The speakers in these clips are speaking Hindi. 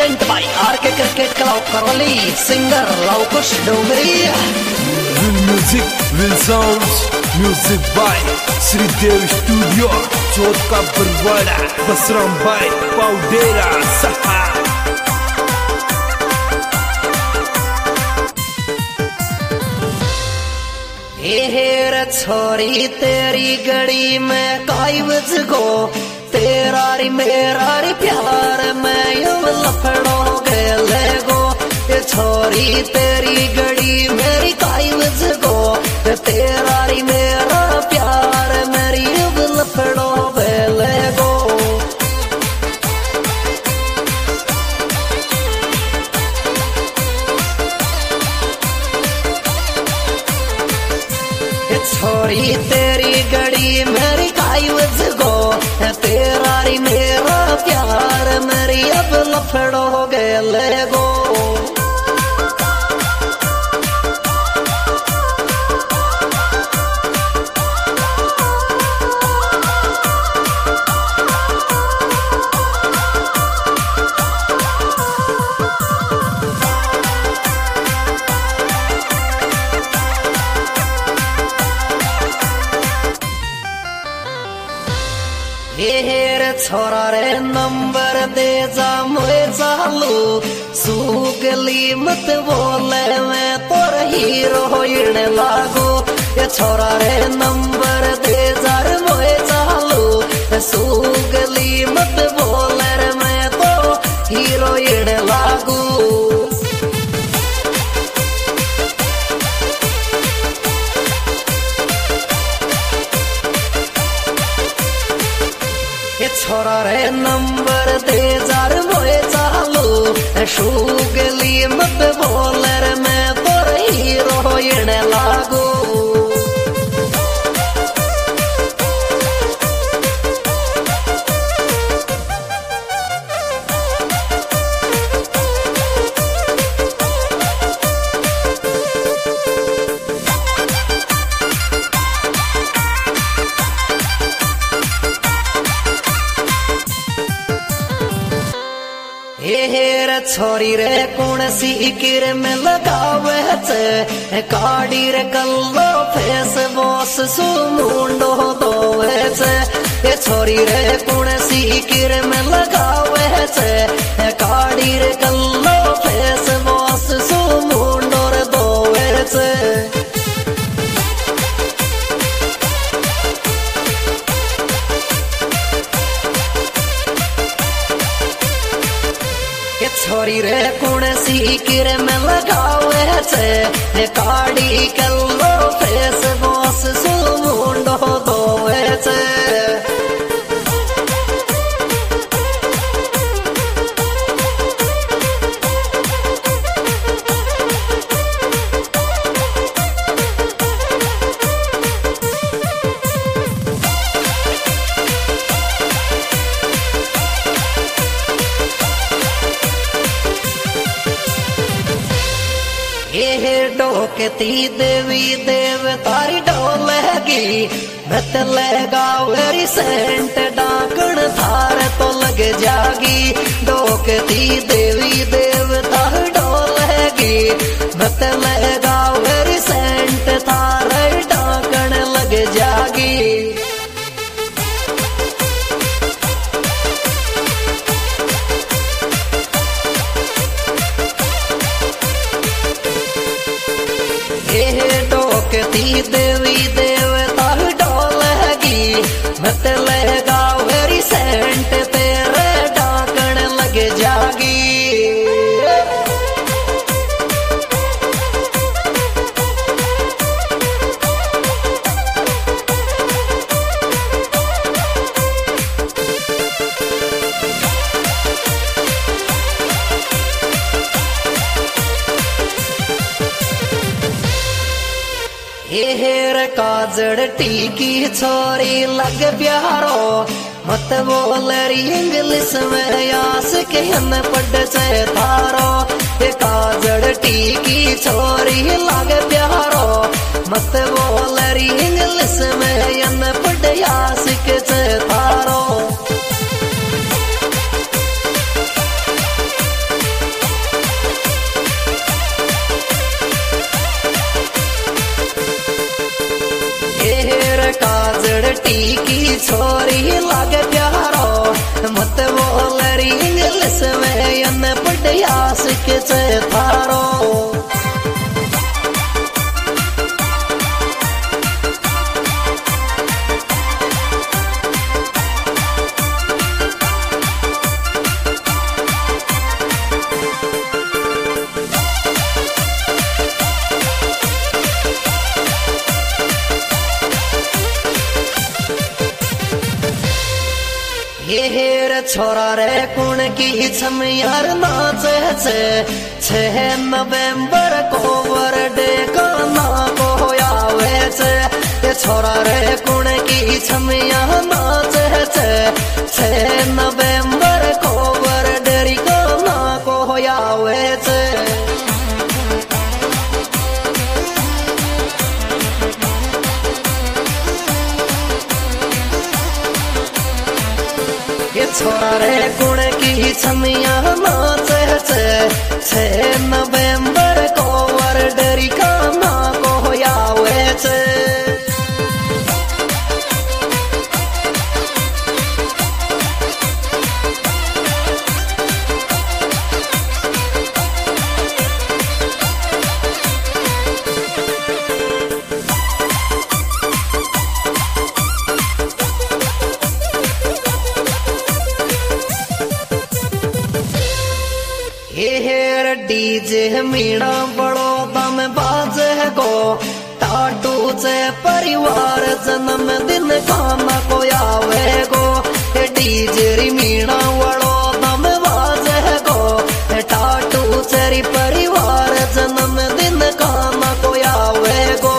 Present by RK cricket club Karauli, singer Lavkush Dongri. Music will sounds, music by Shridev studio, Chauth ka Barwara, Basram भाई पाउडेरा सहा। हेर छोरी तेरी गड़ी में काइवज गो, तेरारी मेरारी प्यार में यूं लफड़ो गए गो। छोरी तेरी गड़ी मेरी काइवज गो, तेरारी मेरा प्यार मेरी यूं लफड़ो गए गो। छोरी तेरी गड़ी मेरी काइवज गो, तेरारी मेरा प्यार मेरी अब लफड़ो हो गए गो। हेर छोरा रे नंबर दे जा मोए चालू, सूगली मत बोले मैं तोर हीरो हिण लागू। ये छोरा रे नंबर दे जा रे मोए चालू, सूगली मत बोले रे मैं तो हीरो हिण लागू। छोरा रे नंबर दे जार मोए चालू, शूगली मत बोले रे मैं तोर हीरो हिण लागू। हेर छोरी रे कौन सी किर में लगावे छे, काड़ी रे कल्लो फेस बॉस सु मुंडो दोवे छे। छोरी रे कौन सी किर में लगावे छे, काड़ी रे कल्लो फेस बॉस सु मुंडो दोवे छे। छोरी रे कौन सी किर में लगावे छे, काड़ी कल्लो फेस बॉस सु मुंडो दोवे छे। ये डोकती देवी देव तारी डोलेगी, बत लेगा वेरी सेंट डाकण थार तो लग जागी। डोकती देवी देव तारी डोलेगी, बत लेगा वेरी सेंट थार डाकण लग जागी। डोकती देवी देवता डोलेगी, मत लेगा वेरी सेंट तेरे डाकण लग जागी। हेर काजड़ टीकी छोरी लग प्यारो, मत बोल री इंग्लिश में आस के न पढ़ से थारो। ये काजड़ टीकी छोरी लग प्यारो, मत बोल री इंग्लिश में न पढ़ आस के से थारो। बेटी की छोरी लागे प्यारो मत बोल री इंग्लिश में अन बढ़िया सीख से थारो हेर छोरा रे कुण की छम यार नाच छे 6 नवंबर को बर्थडे गाना को आवे छे छोरा रे कुण की छम यार नाच छे 6 नवंबर को बर्थडे गाना को आवे छे ये छोरा रे गुण की छमिया नाच छे 6 नवंबर को बर्थडे गाना को आवे छे हेर डीजे मीणा बड़ो दम बाजे गो टाटू से परिवार जन्मदिन गाना को आवे गो डीजे मीणा बड़ो दम बाजे गो टाटू से परिवार जन्मदिन गाना को आवे गो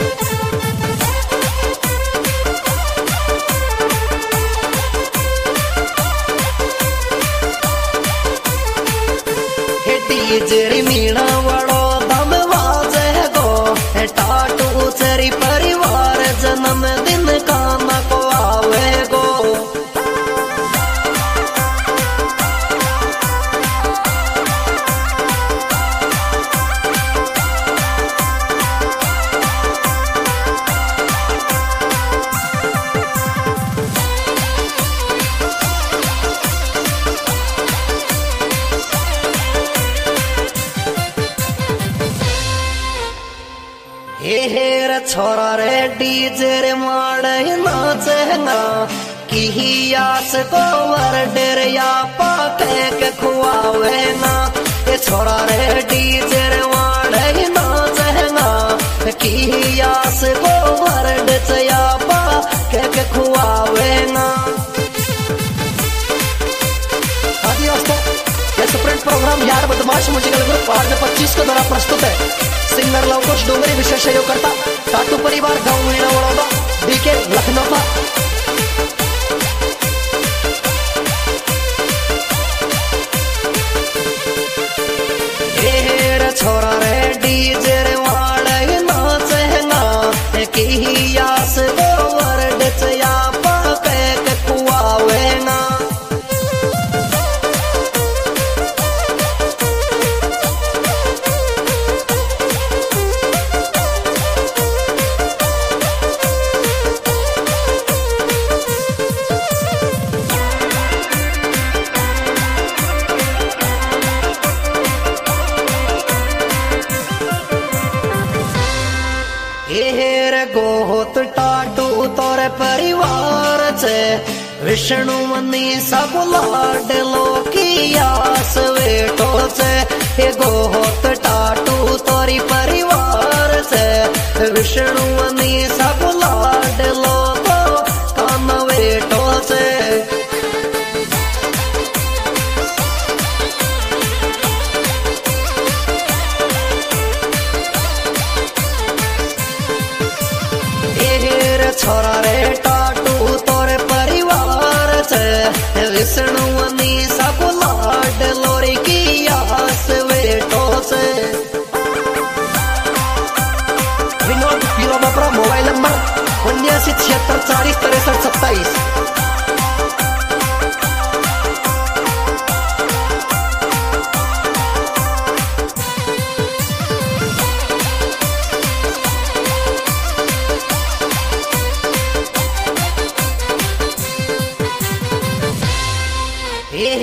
डीजे मीणा बड़ो दम बाजे गो टाटू चरी परिवार जन्मदिन गाना को आवे गो हेर छोरा रे डीजे रे माड़े नाचेगा की आस को बर्थडे या पाके के खुआवेगा ये छोरा रे डीजे रे माड़े नाचेगा की आस को बर्थडे या पाके के खुआवेगा स्प्रिंट प्रोग्राम यार बदमाश म्यूजिकल ग्रुप 2025 के द्वारा प्रस्तुत है सिंगर लवकुश डोंगरी विशेष सहयोगकर्ता टाटू परिवार गांव मीणा वडोदा बीके लखनऊ था हेर छोरा रे डीजे रे वाड़े नाचेगा की आस को बर्थडे या पाके के खुआवेगा हेर गोत टाटू तोरे परिवार छे विष्णु मनी सब लाडलो की आस वेटो छे हे गोत टाटू तोरी परिवार छे विष्णु मनी सब लाडलो तो कान वेटो छे छोरा रे टाटू तोरे परिवार छे विष्णु मनी सब लाड लोरी की आस वेटो छे विनोद पीरोबापरा मोबाइल नंबर 7976406327।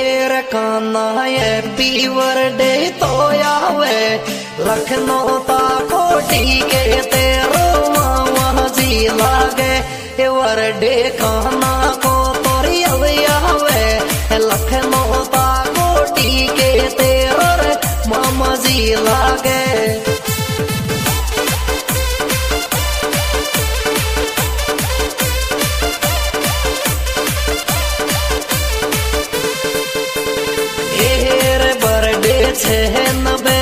हेर काना हैप्पी बर्थडे तो आवे लखनऊ ता कोटी के तेरो मामा जी लागे बर्थडे काना को तोरी आवे लखनऊ ता कोटी के तेरो मामा जी लागे। छे 90